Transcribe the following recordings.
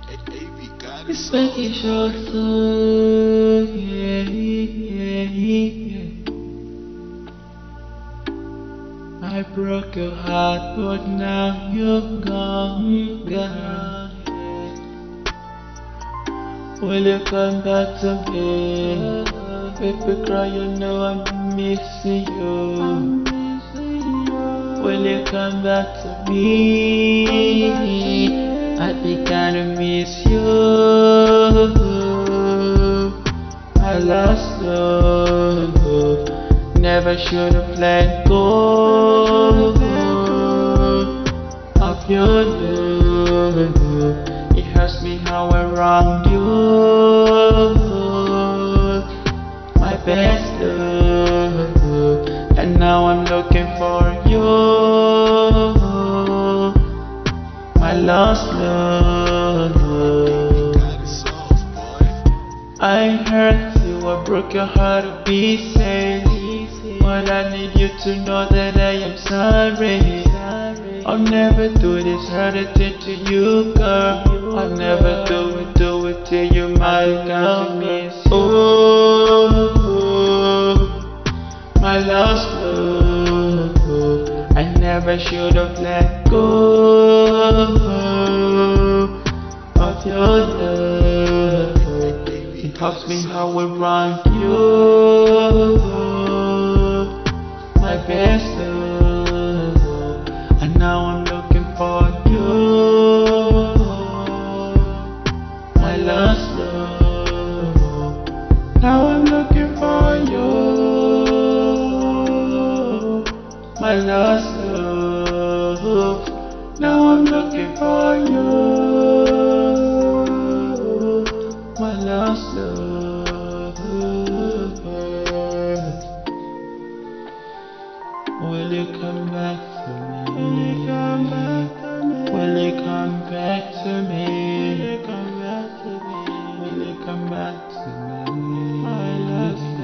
It's making sure so, yeah. I broke your heart, but now you're gone. Will you come back to me? Baby, cry, you know I'm missing you. Will you come back to me? I think I miss you. I lost love. Never should have let go of your love. It hurts me how I wronged you. My best love, and now I'm looking for you. My lost love. I hurt you, I broke your heart to pieces, but I need you to know that I am sorry. I'll never do this, hurt it to you, girl. I'll never do it to you, my girl. Oh, my lost love, I never should have let go of your love. It helps me how I wrong you, my best love, and now I'm looking for you, my last love. Now I'm looking for you, my last love. Now I'm looking for you, my lost love. Will you come back to me? Will you come back to me? Will you come back to me? Will you come back to me? My lost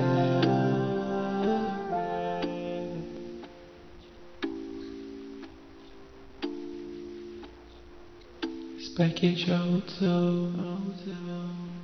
love. Package auto.